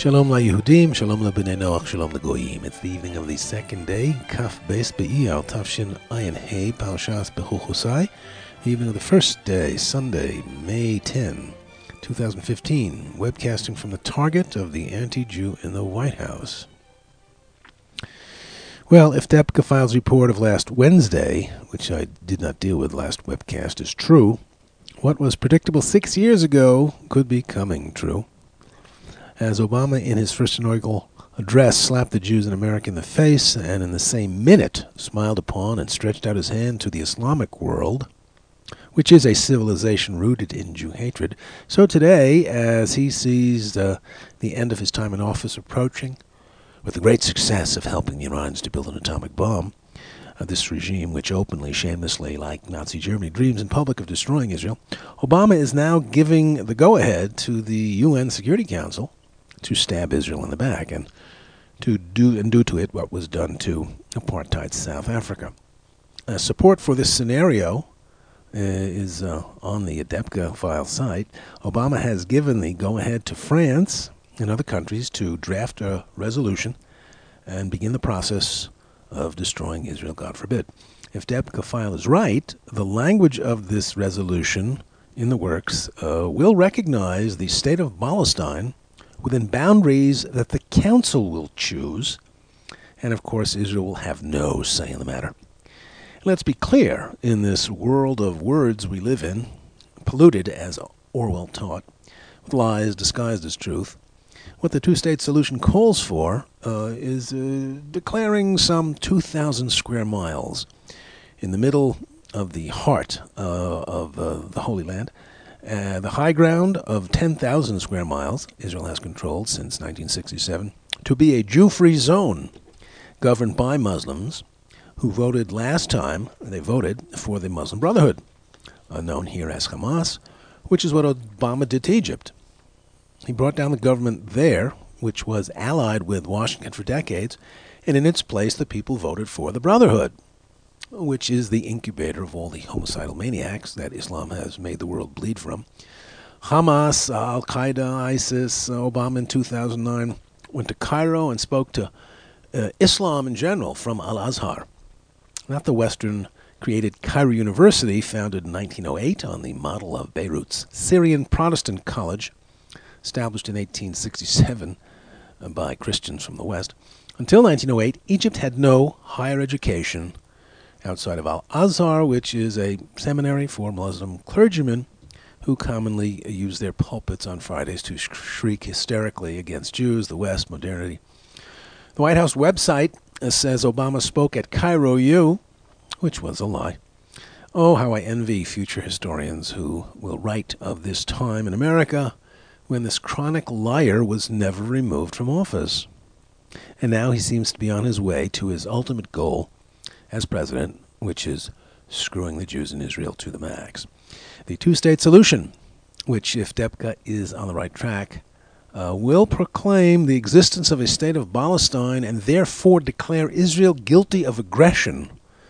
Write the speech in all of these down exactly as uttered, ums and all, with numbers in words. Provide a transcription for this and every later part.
Shalom LaYehudim, Shalom LaBnei Noach, Shalom LaGoyim. It's the evening of the second day, Kaf Beis Be'iyar, Tavshin Ayin Hei, Parashas Bechuchosai. The evening of the first day, Sunday, May tenth, twenty fifteen. Webcasting from the target of the anti-Jew in the White House. Well, if Debka Files' report of last Wednesday, which I did not deal with last webcast, is true, what was predictable six years ago could be coming true. As Obama, in his first inaugural address, slapped the Jews in America in the face and in the same minute smiled upon and stretched out his hand to the Islamic world, which is a civilization rooted in Jew hatred, so today, as he sees uh, the end of his time in office approaching, with the great success of helping the Iranians to build an atomic bomb, uh, this regime, which openly, shamelessly, like Nazi Germany, dreams in public of destroying Israel, Obama is now giving the go-ahead to the U N Security Council to stab Israel in the back and to do and do to it what was done to apartheid South Africa. Uh, support for this scenario uh, is uh, on the Debka File site. Obama has given the go-ahead to France and other countries to draft a resolution and begin the process of destroying Israel, God forbid. If Debka File is right, the language of this resolution in the works uh, will recognize the state of Palestine within boundaries that the Council will choose, and of course Israel will have no say in the matter. Let's be clear, in this world of words we live in, polluted, as Orwell taught, with lies disguised as truth, what the two-state solution calls for uh, is uh, declaring some two thousand square miles in the middle of the heart uh, of uh, the Holy Land. Uh, the high ground of ten thousand square miles Israel has controlled since nineteen sixty-seven to be a Jew-free zone governed by Muslims who voted last time, they voted for the Muslim Brotherhood, uh, known here as Hamas, which is what Obama did to Egypt. He brought down the government there, which was allied with Washington for decades, and in its place the people voted for the Brotherhood, which is the incubator of all the homicidal maniacs that Islam has made the world bleed from. Hamas, Al-Qaeda, ISIS, Obama in two thousand nine went to Cairo and spoke to uh, Islam in general from Al-Azhar, not the Western-created Cairo University, founded in nineteen oh eight on the model of Beirut's Syrian Protestant College, established in eighteen sixty-seven uh, by Christians from the West. Until nineteen oh eight, Egypt had no higher education outside of Al-Azhar, which is a seminary for Muslim clergymen who commonly use their pulpits on Fridays to sh- shriek hysterically against Jews, the West, modernity. The White House website uh, says Obama spoke at Cairo U, which was a lie. Oh, how I envy future historians who will write of this time in America when this chronic liar was never removed from office. And now he seems to be on his way to his ultimate goal as president, which is screwing the Jews in Israel to the max. The two-state solution, which, if Debka is on the right track, uh, will proclaim the existence of a state of Palestine and therefore declare Israel guilty of aggression,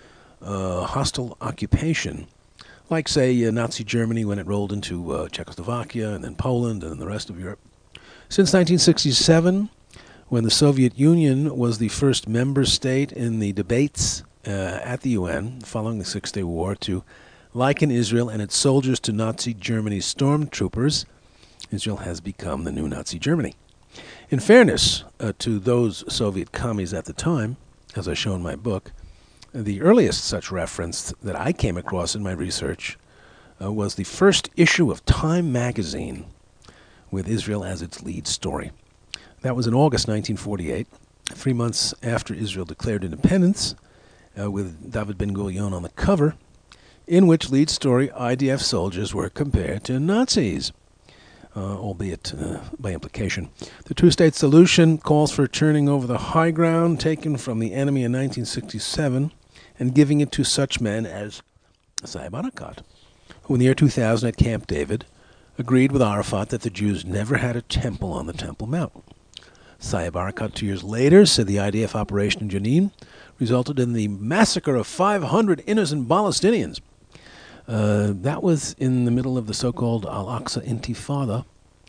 uh, hostile occupation, like, say, uh, Nazi Germany when it rolled into uh, Czechoslovakia and then Poland and then the rest of Europe. Since nineteen sixty-seven, when the Soviet Union was the first member state in the debates Uh, at the U N, following the Six-Day War, to liken Israel and its soldiers to Nazi Germany's stormtroopers, Israel has become the new Nazi Germany. In fairness uh, to those Soviet commies at the time, as I show in my book, the earliest such reference that I came across in my research uh, was the first issue of Time magazine, with Israel as its lead story. That was in August nineteen forty-eight, three months after Israel declared independence, Uh, with David Ben-Gurion on the cover, in which lead story I D F soldiers were compared to Nazis, uh, albeit uh, by implication. The two-state solution calls for turning over the high ground taken from the enemy in nineteen sixty-seven and giving it to such men as Saeb Erekat, who in the year two thousand at Camp David agreed with Arafat that the Jews never had a temple on the Temple Mount. Saeb Erekat, two years later, said the I D F operation in Jenin resulted in the massacre of five hundred innocent Palestinians. Uh, that was in the middle of the so-called Al-Aqsa Intifada,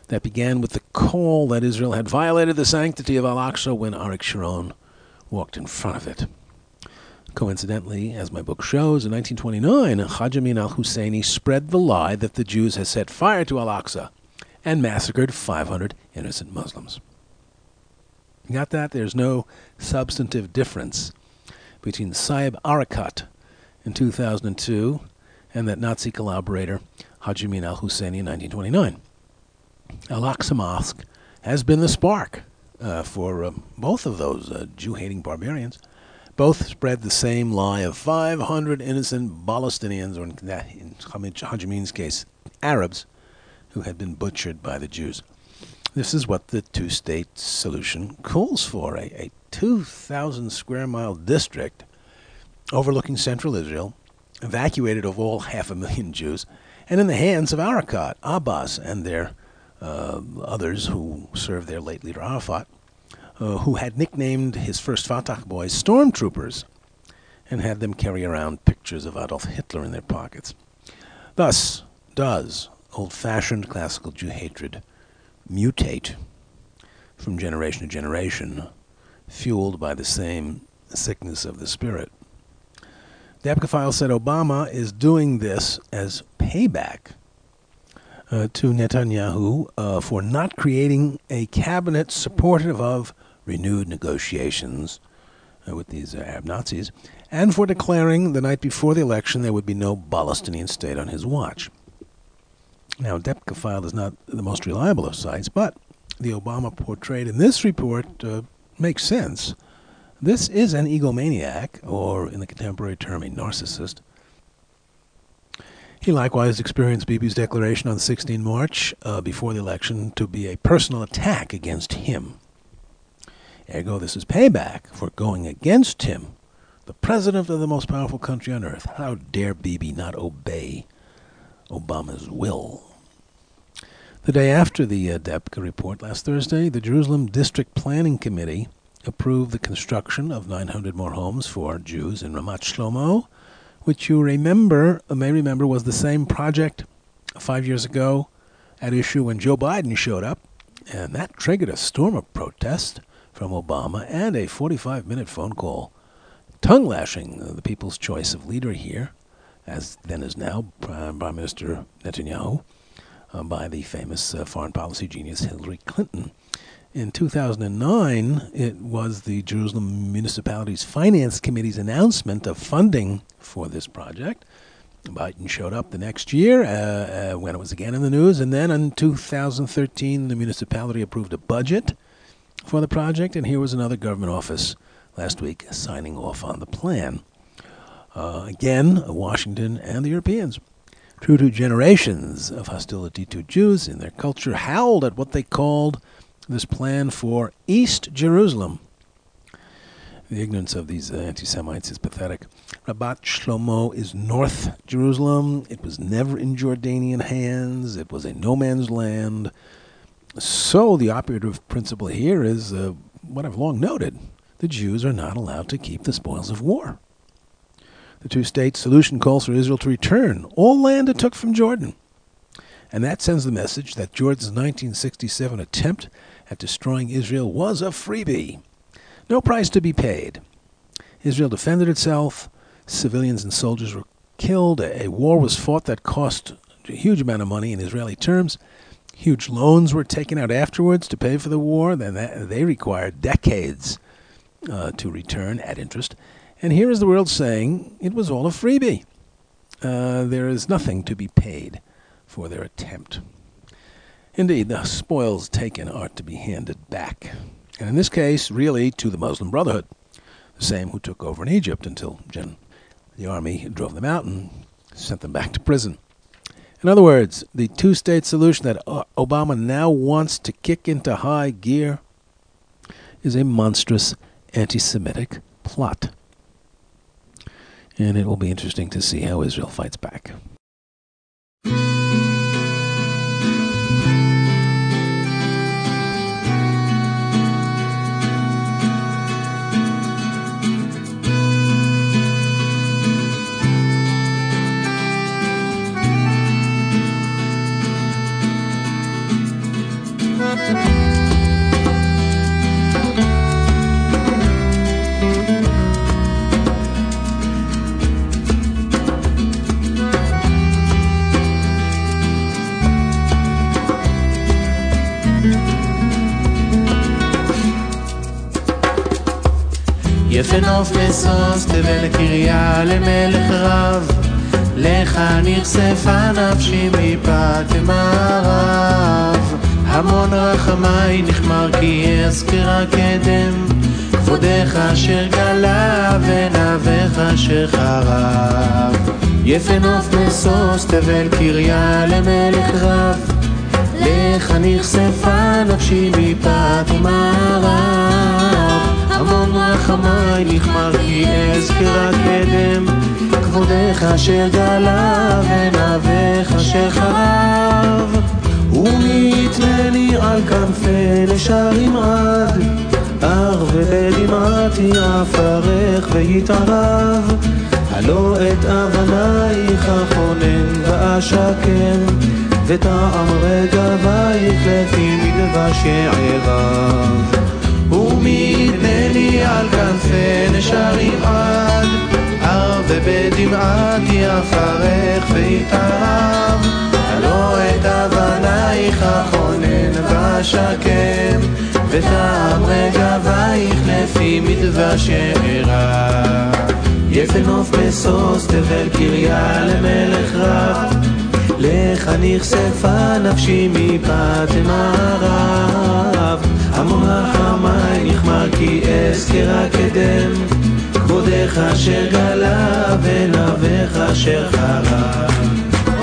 that began with the call that Israel had violated the sanctity of Al-Aqsa when Arik Sharon walked in front of it. Coincidentally, as my book shows, in nineteen twenty-nine, Haj Amin al-Husseini spread the lie that the Jews had set fire to Al-Aqsa and massacred five hundred innocent Muslims. Got that? There's no substantive difference between Saeb Erekat in two thousand two and that Nazi collaborator Haj Amin al-Husseini in nineteen twenty-nine. Al-Aqsa Mosque has been the spark uh, for uh, both of those uh, Jew-hating barbarians. Both spread the same lie of five hundred innocent Palestinians, or in, that, in Haj Amin's case, Arabs, who had been butchered by the Jews. This is what the two-state solution calls for, a, a two thousand square mile district overlooking central Israel, evacuated of all half a million Jews, and in the hands of Erekat, Abbas, and their uh, others who served their late leader Arafat, uh, who had nicknamed his first Fatah boys stormtroopers and had them carry around pictures of Adolf Hitler in their pockets. Thus does old-fashioned classical Jew hatred mutate from generation to generation, fueled by the same sickness of the spirit. Debka File said Obama is doing this as payback uh, to Netanyahu uh, for not creating a cabinet supportive of renewed negotiations uh, with these uh, Arab Nazis, and for declaring the night before the election there would be no Palestinian state on his watch. Now, Debka File is not the most reliable of sites, but the Obama portrayed in this report uh, makes sense. This is an egomaniac, or in the contemporary term, a narcissist. He likewise experienced Bibi's declaration on the sixteenth of March uh, before the election to be a personal attack against him. Ergo, this is payback for going against him, the president of the most powerful country on earth. How dare Bibi not obey Obama's will? The day after the uh, Debka report last Thursday, the Jerusalem District Planning Committee approved the construction of nine hundred more homes for Jews in Ramat Shlomo, which you remember, uh, may remember was the same project five years ago at issue when Joe Biden showed up, and that triggered a storm of protest from Obama and a forty-five minute phone call, tongue-lashing uh, the people's choice of leader here, as then as now Prime, Prime Minister Netanyahu, uh, by the famous uh, foreign policy genius Hillary Clinton. In two thousand nine, it was the Jerusalem Municipality's Finance Committee's announcement of funding for this project. Biden showed up the next year uh, uh, when it was again in the news, and then in two thousand thirteen, the municipality approved a budget for the project, and here was another government office last week signing off on the plan. Uh, again, Washington and the Europeans, true to generations of hostility to Jews in their culture, howled at what they called this plan for East Jerusalem. The ignorance of these uh, anti-Semites is pathetic. Ramat Shlomo is North Jerusalem. It was never in Jordanian hands. It was a no-man's land. So the operative principle here is uh, what I've long noted. The Jews are not allowed to keep the spoils of war. The two-state solution calls for Israel to return all land it took from Jordan. And that sends the message that Jordan's nineteen sixty-seven attempt at destroying Israel was a freebie. No price to be paid. Israel defended itself. Civilians and soldiers were killed. A war was fought that cost a huge amount of money in Israeli terms. Huge loans were taken out afterwards to pay for the war. Then that, they required decades uh, to return at interest. And here is the world saying it was all a freebie. Uh, there is nothing to be paid for their attempt. Indeed, the spoils taken are to be handed back. And in this case, really to the Muslim Brotherhood, the same who took over in Egypt until Jen, the army drove them out and sent them back to prison. In other words, the two-state solution that Obama now wants to kick into high gear is a monstrous anti-Semitic plot. And it will be interesting to see how Israel fights back. יפה נוף משוש תבל קריה למלך רב, לך נכספה נפשי מפת מערב. המון רחמי נחמר כי אזכרה קדם, כבודך אשר גלה ונעבך אשר חרב. יפה נוף משוש תבל קריה למלך רב, לך נכספה נפשי מפת מערב. המון רחמי נחמר כי אזכרה קדם, כבודך אשר גלה ונעבך אשר חרב. ומי יתלני על כנפי נשרים עד, אר ובדמעתי אפרך ויתערב. הלא את אבנייך אכונן ואשקם, וטעם רגבייך לפי מדבש יערב. ומי יתנני על כנפי נשרים עד, אר ובדמעתי אפרך ויתערב. הלא את אבנייך אכונן ואשקם, וטעם רגבייך לפי מדבש יערב. יפה נוף משוש תבל קריה למלך רב, לך נכספה נפשי מפת מערב. המון רחמי נחמר כי אזכרה קדם, כבודך אשר גלה ונעבך אשר חרב.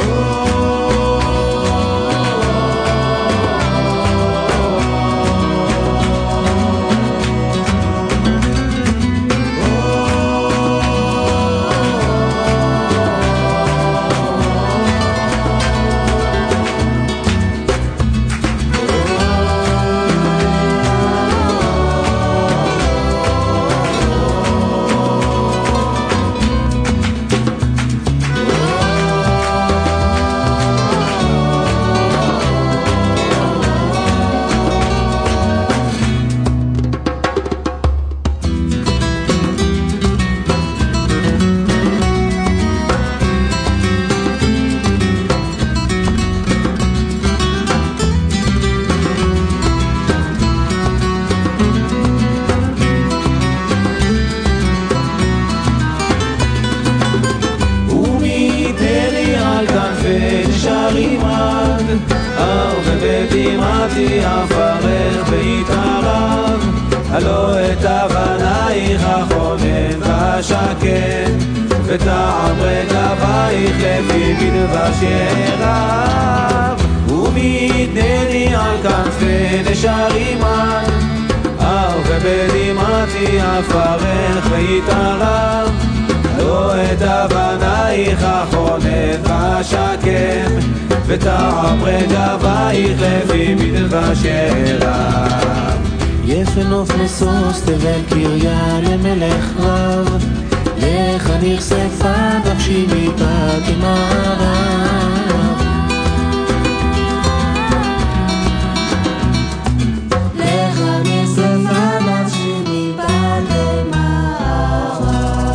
אפרך ויתערב. הלא את אבנייך אכונן ואשקם, וטעם רגבייך לפי מדבש יערב. ומי יתנני על כנפי נשרים עד, אר ובדמעתי אפרך ויתערב. הלא את אבנייך אכונן ואשקם, וטעם רגבייך לפי מדבש יערב. יפה נוף משוש תבל קריה למלך רב, לך נכספה נפשי מפת מערב. לך נכספה נפשי מפת מערב.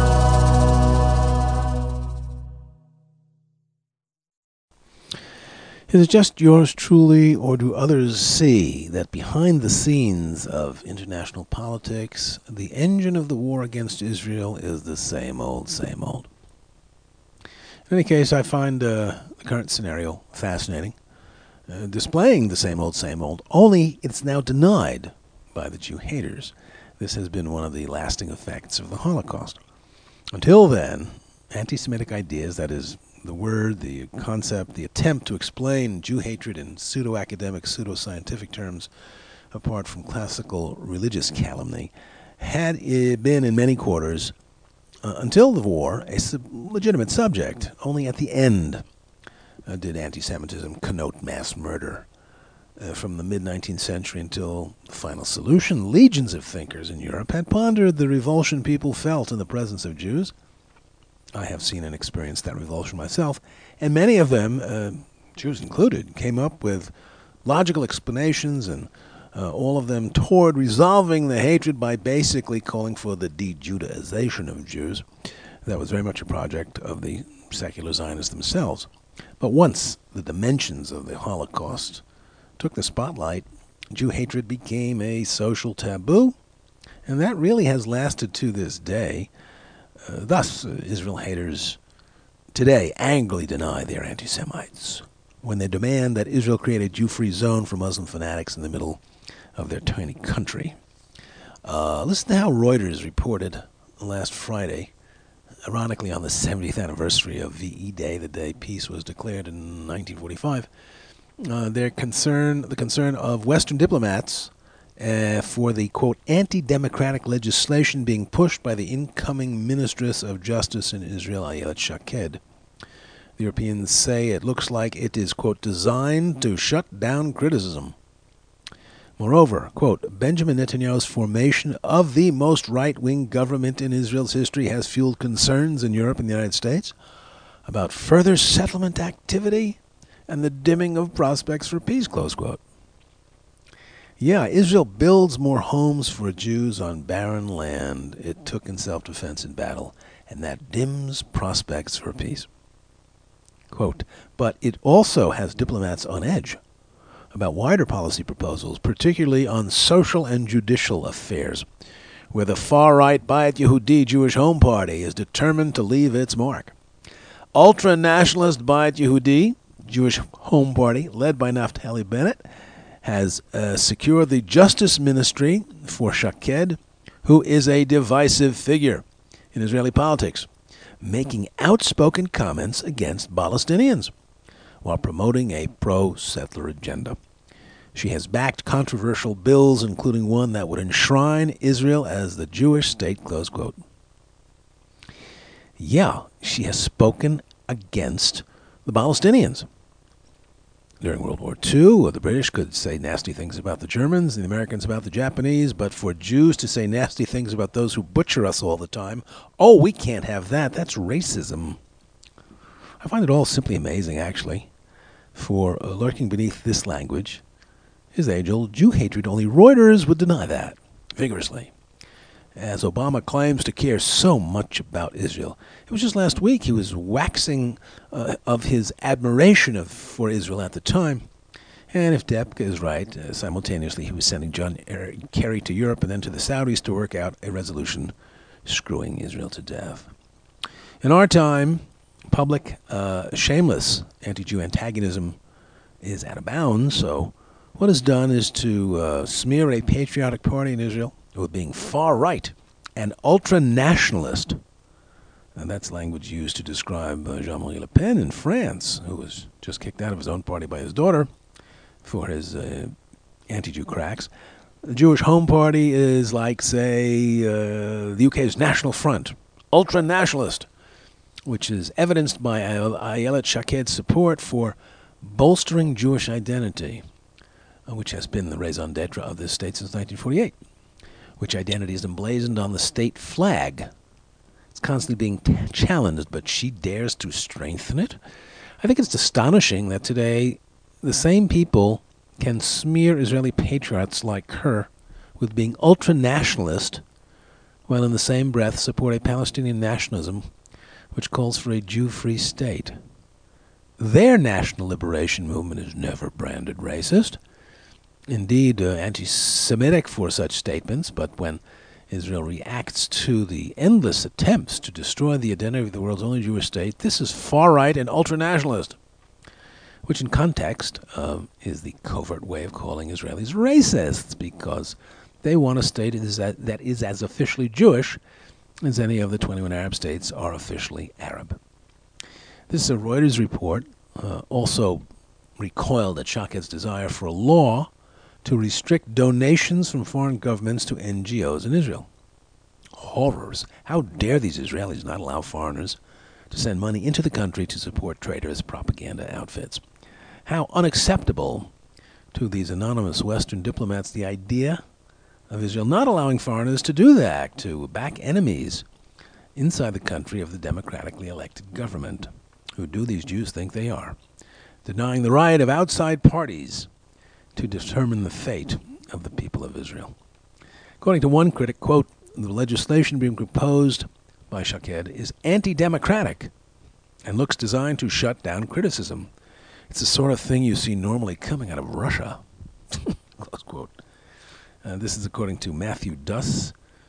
Is it just yours truly, or do others see that behind the scenes of international politics, the engine of the war against Israel is the same old, same old? In any case, I find uh, the current scenario fascinating, uh, displaying the same old, same old, only it's now denied by the Jew haters. This has been one of the lasting effects of the Holocaust. Until then, anti-Semitic ideas, that is, the word, the concept, the attempt to explain Jew hatred in pseudo-academic, pseudo-scientific terms, apart from classical religious calumny, had been in many quarters, uh, until the war, a sub- legitimate subject. Only at the end uh, did anti-Semitism connote mass murder. Uh, from the mid-nineteenth century until the final solution, legions of thinkers in Europe had pondered the revulsion people felt in the presence of Jews. I have seen and experienced that revulsion myself, and many of them, uh, Jews included, came up with logical explanations, and uh, all of them toward resolving the hatred by basically calling for the de-Judaization of Jews. That was very much a project of the secular Zionists themselves. But once the dimensions of the Holocaust took the spotlight, Jew hatred became a social taboo, And that really has lasted to this day. Uh, thus, uh, Israel haters today angrily deny they're anti-Semites when they demand that Israel create a Jew-free zone for Muslim fanatics in the middle of their tiny country. Uh, listen to how Reuters reported last Friday, ironically on the seventieth anniversary of V E Day, the day peace was declared in nineteen forty-five, uh, their concern, the concern of Western diplomats uh, for the, quote, anti-democratic legislation being pushed by the incoming Ministress of Justice in Israel, Ayelet Shaked. The Europeans say it looks like it is, quote, designed to shut down criticism. Moreover, quote, Benjamin Netanyahu's formation of the most right-wing government in Israel's history has fueled concerns in Europe and the United States about further settlement activity and the dimming of prospects for peace, close quote. Yeah, Israel builds more homes for Jews on barren land it took in self-defense in battle, and that dims prospects for peace. Quote, but it also has diplomats on edge about wider policy proposals, particularly on social and judicial affairs, where the far-right Bayit Yehudi Jewish Home Party is determined to leave its mark. Ultra-nationalist Bayit Yehudi Jewish Home Party, led by Naftali Bennett, has uh, secured the Justice Ministry for Shaked, who is a divisive figure in Israeli politics, making outspoken comments against Palestinians while promoting a pro-settler agenda. She has backed controversial bills, including one that would enshrine Israel as the Jewish state, close quote. Yeah, she has spoken against the Palestinians. During World War Two, the British could say nasty things about the Germans, and the Americans about the Japanese, but for Jews to say nasty things about those who butcher us all the time, oh, we can't have that. That's racism. I find it all simply amazing, actually, for uh, lurking beneath this language is age-old Jew hatred. Only Reuters would deny that vigorously, as Obama claims to care so much about Israel. It was just last week he was waxing uh, of his admiration of, for Israel at the time. And if Depka is right, uh, simultaneously he was sending John Kerry to Europe and then to the Saudis to work out a resolution screwing Israel to death. In our time, public, uh, shameless anti-Jew antagonism is out of bounds, so what is done is to uh, smear a patriotic party in Israel with being far-right and ultra-nationalist. And that's language used to describe uh, Jean-Marie Le Pen in France, who was just kicked out of his own party by his daughter for his uh, anti-Jew cracks. The Jewish Home Party is like, say, uh, the U K's National Front, ultra-nationalist, which is evidenced by Ayelet Shaked's support for bolstering Jewish identity, uh, which has been the raison d'etre of this state since nineteen forty-eight, which identity is emblazoned on the state flag. It's constantly being t- challenged, but she dares to strengthen it. I think it's astonishing that today the same people can smear Israeli patriots like her with being ultra-nationalist, while in the same breath support a Palestinian nationalism which calls for a Jew-free state. Their national liberation movement is never branded racist, indeed uh, anti-Semitic for such statements, but when Israel reacts to the endless attempts to destroy the identity of the world's only Jewish state, this is far-right and ultra-nationalist, which in context uh, is the covert way of calling Israelis racists, because they want a state that is as officially Jewish as any of the twenty-one Arab states are officially Arab. This is a Reuters report, uh, also recoiled at Shaked's desire for a law to restrict donations from foreign governments to N G Os in Israel. Horrors. How dare these Israelis not allow foreigners to send money into the country to support traitorous propaganda outfits? How unacceptable to these anonymous Western diplomats the idea of Israel not allowing foreigners to do that, to back enemies inside the country of the democratically elected government. Who do these Jews think they are? Denying the right of outside parties to determine the fate of the people of Israel. According to one critic, quote, the legislation being proposed by Shaked is anti-democratic and looks designed to shut down criticism. It's the sort of thing you see normally coming out of Russia. Close quote. Uh, this is according to Matthew Duss,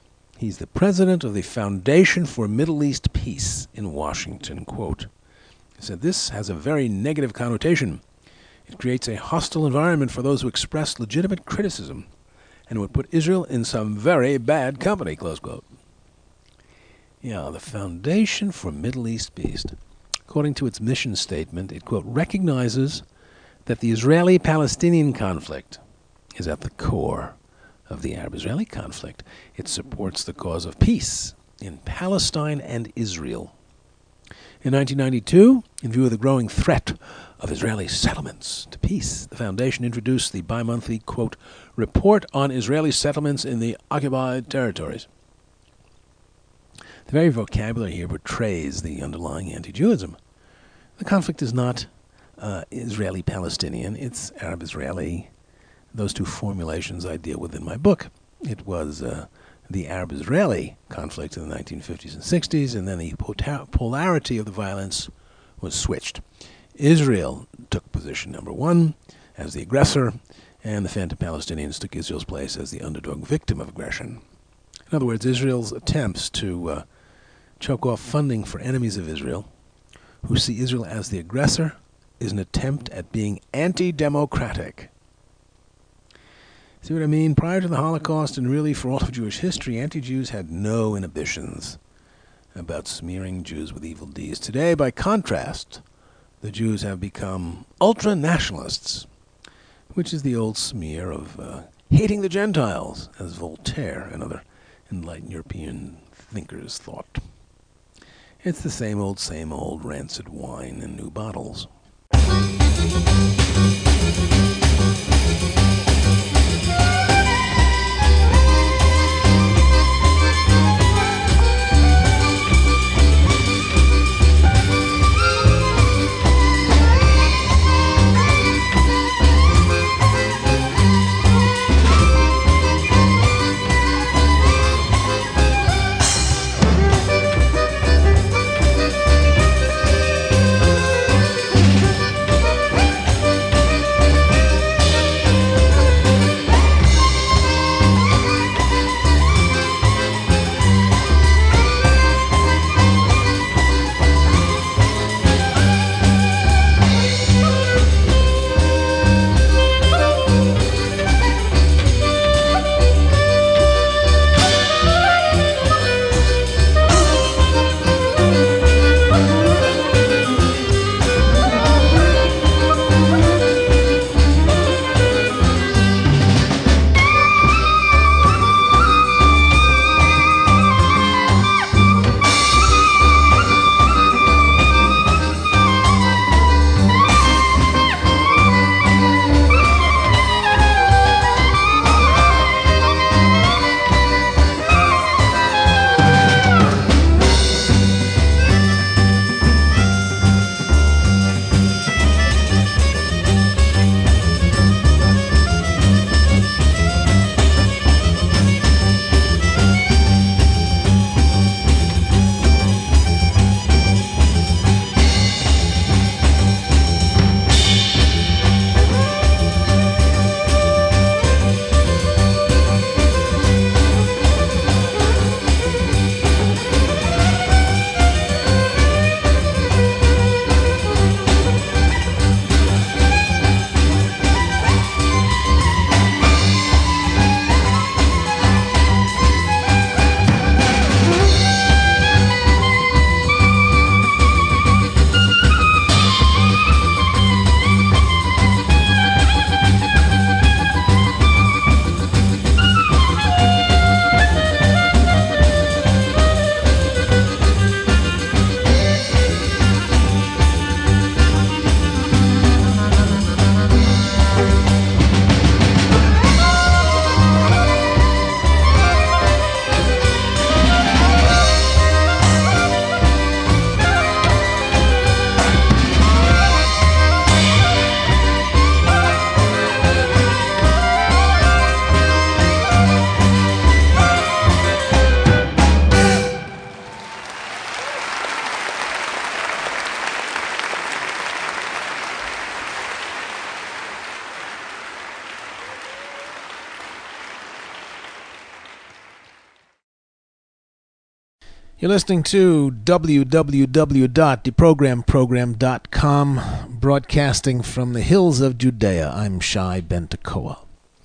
He's the president of the Foundation for Middle East Peace in Washington. Quote, he said, "This has a very negative connotation. It creates a hostile environment for those who express legitimate criticism and would put Israel in some very bad company," close quote. Yeah, the Foundation for Middle East Peace. According to its mission statement, it, quote, recognizes that the Israeli-Palestinian conflict is at the core of the Arab-Israeli conflict. It supports the cause of peace in Palestine and Israel. In nineteen ninety-two, in view of the growing threat of Israeli settlements to peace, the Foundation introduced the bi-monthly, quote, Report on Israeli Settlements in the Occupied Territories. The very vocabulary here portrays the underlying anti-Judaism. The conflict is not uh, Israeli-Palestinian, it's Arab-Israeli. Those two formulations I deal with in my book. It was uh, the Arab-Israeli conflict in the nineteen fifties and sixties, and then the polarity of the violence was switched. Israel took position number one as the aggressor, and the Phantom Palestinians took Israel's place as the underdog victim of aggression. In other words, Israel's attempts to uh, choke off funding for enemies of Israel, who see Israel as the aggressor, is an attempt at being anti-democratic. See what I mean? Prior to the Holocaust, and really for all of Jewish history, anti-Jews had no inhibitions about smearing Jews with evil deeds. Today, by contrast, the Jews have become ultra-nationalists, which is the old smear of uh, hating the Gentiles, as Voltaire and other enlightened European thinkers thought. It's the same old, same old rancid wine in new bottles. You're listening to w w w dot the program program dot com, broadcasting from the hills of Judea. I'm Shai Ben Tekoa.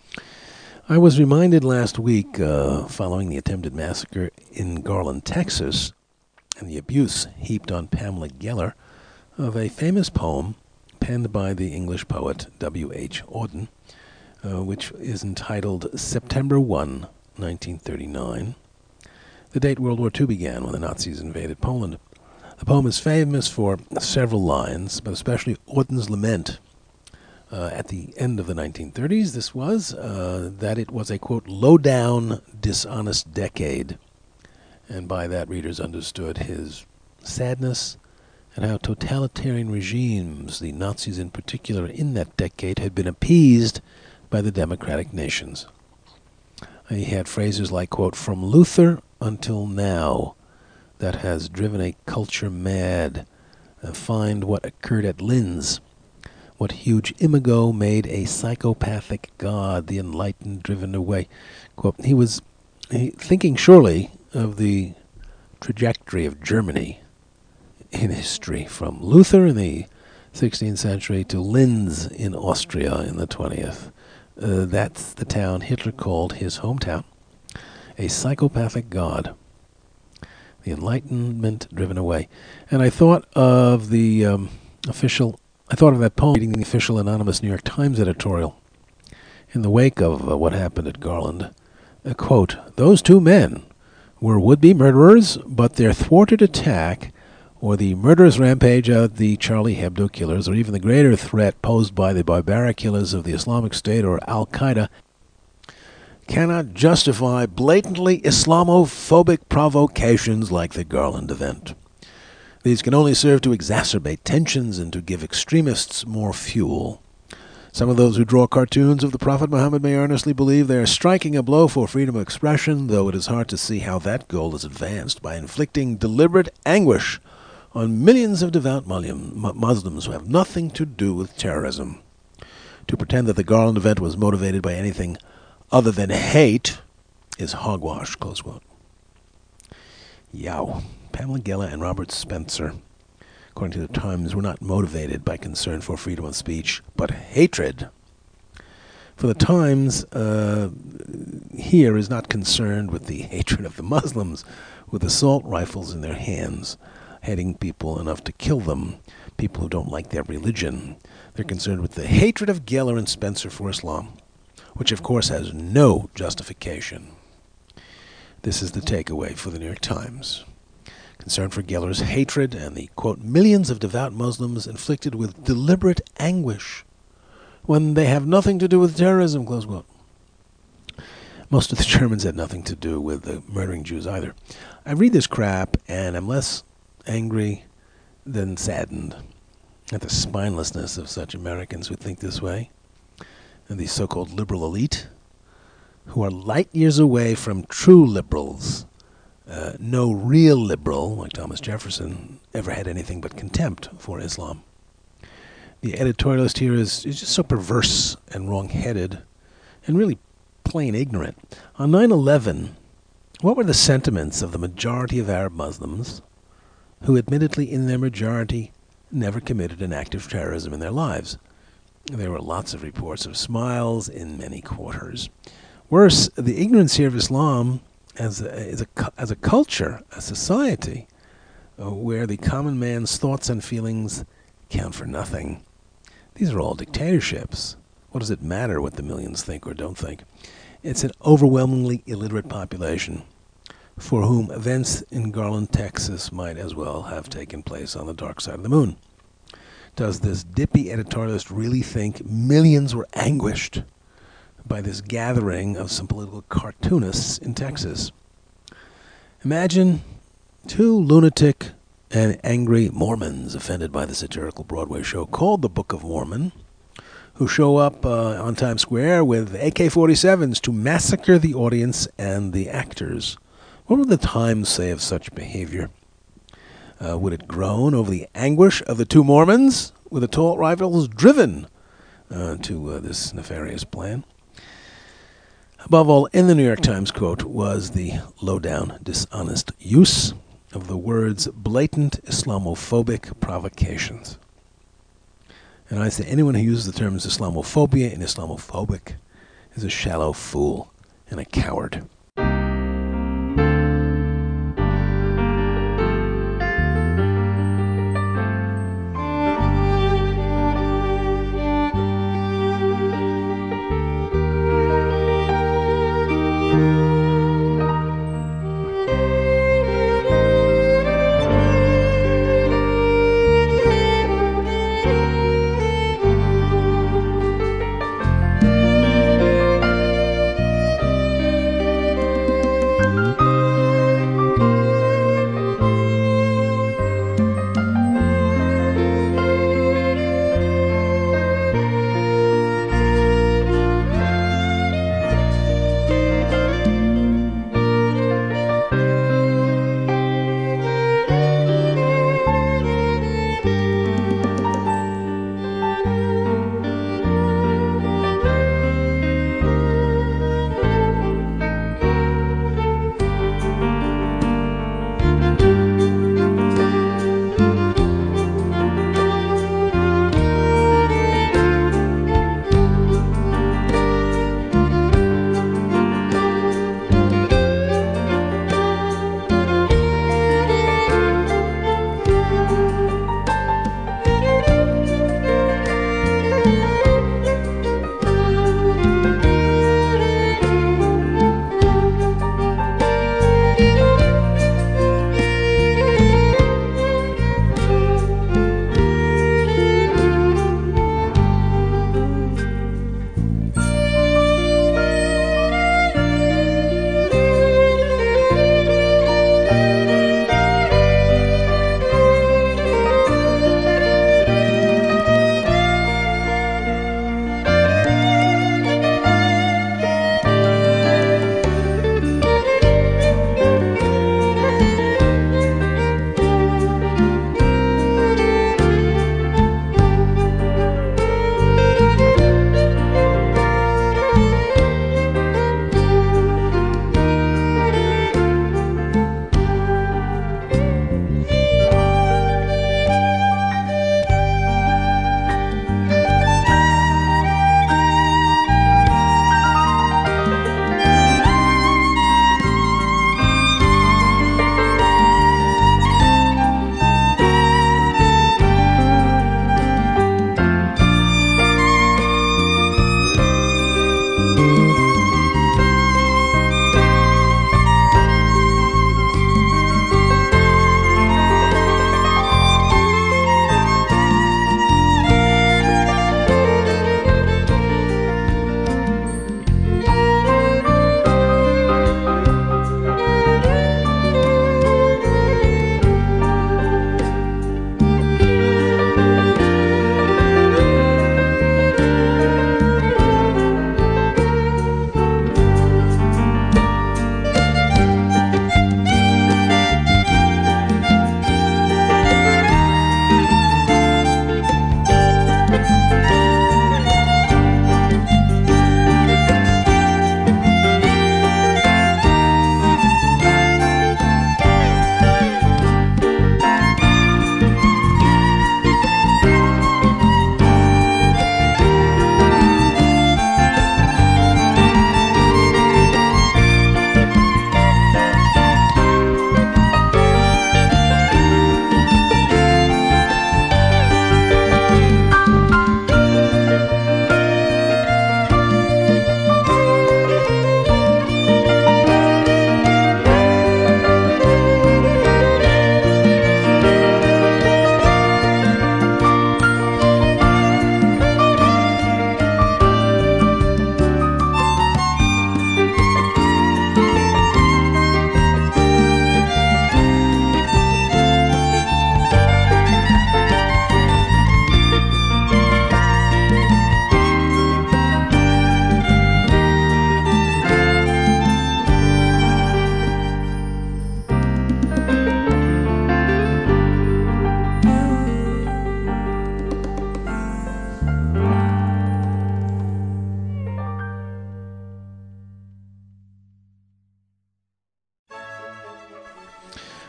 I was reminded last week, uh, following the attempted massacre in Garland, Texas, and the abuse heaped on Pamela Geller, of a famous poem penned by the English poet W H Auden, uh, which is entitled September first, nineteen thirty-nine. The date World War Two began when the Nazis invaded Poland. The poem is famous for several lines, but especially Auden's lament uh, at the end of the nineteen thirties. This was uh, that it was a, quote, low-down, dishonest decade. And by that, readers understood his sadness and how totalitarian regimes, the Nazis in particular, in that decade had been appeased by the democratic nations. He had phrases like, quote, from Luther until now, that has driven a culture mad. Uh, find what occurred at Linz. What huge imago made a psychopathic god, the enlightened driven away. Quote, he was he, thinking surely of the trajectory of Germany in history, from Luther in the sixteenth century to Linz in Austria in the twentieth. Uh, that's the town Hitler called his hometown. A psychopathic god. The Enlightenment driven away. And I thought of the um, official, I thought of that poem reading the official anonymous New York Times editorial in the wake of uh, what happened at Garland. Uh, quote, those two men were would-be murderers, but their thwarted attack or the murderous rampage of the Charlie Hebdo killers, or even the greater threat posed by the barbaric killers of the Islamic State or Al-Qaeda, cannot justify blatantly Islamophobic provocations like the Garland event. These can only serve to exacerbate tensions and to give extremists more fuel. Some of those who draw cartoons of the Prophet Muhammad may earnestly believe they are striking a blow for freedom of expression, though it is hard to see how that goal is advanced by inflicting deliberate anguish on millions of devout Muslims who have nothing to do with terrorism. To pretend that the Garland event was motivated by anything other than hate is hogwash, close quote. Yow. Pamela Geller and Robert Spencer, according to the Times, were not motivated by concern for freedom of speech, but hatred. For the Times, uh, here is not concerned with the hatred of the Muslims, with assault rifles in their hands, hating people enough to kill them, people who don't like their religion. They're concerned with the hatred of Geller and Spencer for Islam, which of course has no justification. This is the takeaway for the New York Times. Concern for Geller's hatred and the, quote, millions of devout Muslims inflicted with deliberate anguish when they have nothing to do with terrorism, close quote. Most of the Germans had nothing to do with the murdering Jews either. I read this crap and I'm less angry than saddened at the spinelessness of such Americans who think this way, and the so-called liberal elite, who are light years away from true liberals. Uh, no real liberal, like Thomas Jefferson, ever had anything but contempt for Islam. The editorialist here is, is just so perverse and wrong-headed and really plain ignorant. On nine eleven, what were the sentiments of the majority of Arab Muslims who admittedly in their majority never committed an act of terrorism in their lives? There were lots of reports of smiles in many quarters. Worse, the ignorance here of Islam as a, as a, as a culture, a society, uh, where the common man's thoughts and feelings count for nothing. These are all dictatorships. What does it matter what the millions think or don't think? It's an overwhelmingly illiterate population for whom events in Garland, Texas might as well have taken place on the dark side of the moon. Does this dippy editorialist really think millions were anguished by this gathering of some political cartoonists in Texas? Imagine two lunatic and angry Mormons offended by the satirical Broadway show called The Book of Mormon, who show up uh, on Times Square with A K forty-sevens to massacre the audience and the actors. What would the Times say of such behavior? Uh, would it groan over the anguish of the two Mormons with assault rifles driven uh, to uh, this nefarious plan? Above all, in the New York Times, quote, was the low-down, dishonest use of the words blatant Islamophobic provocations. And I say anyone who uses the terms Islamophobia and Islamophobic is a shallow fool and a coward.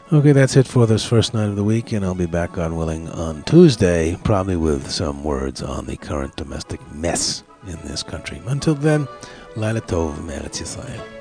Okay, that's it for this first night of the week, and I'll be back, God willing, on Tuesday, probably with some words on the current domestic mess in this country. Until then, Laila Tov, Meretz Yisrael.